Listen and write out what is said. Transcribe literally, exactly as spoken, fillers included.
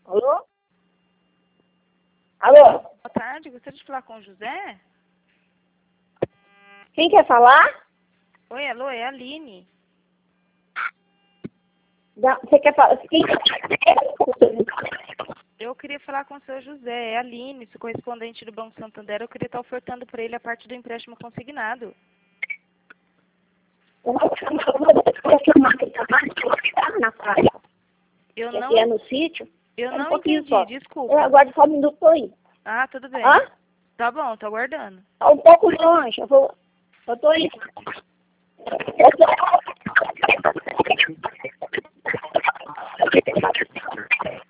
Alô? Alô? Boa tarde, gostaria de falar com o José? Quem quer falar? Oi, alô, é a Aline. Da- Você quer falar? Quem... Eu queria falar com o seu José, é a Aline, seu correspondente do Banco Santander. Eu queria estar ofertando para ele a parte do empréstimo consignado. Na praia. Eu não, Aqui é no sítio. eu É um não pouquinho entendi, só. desculpa. Eu aguardo só um minuto aí. Ah, tudo bem. Hã? Tá bom, tô aguardando. Tá um pouco longe. Eu vou... Eu tô indo. Eu tô...